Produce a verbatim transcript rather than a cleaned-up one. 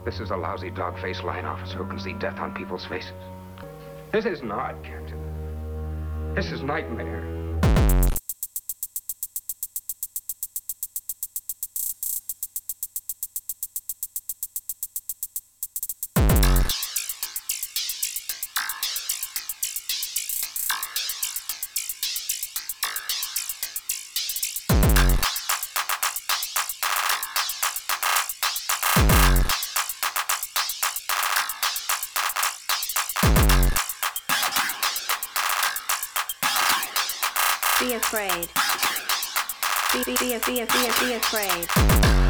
This is a lousy dog-faced line officer who can see death on people's faces. This isn't odd, Captain. This is nightmare. Be afraid. Be, be, be, be, be, be afraid.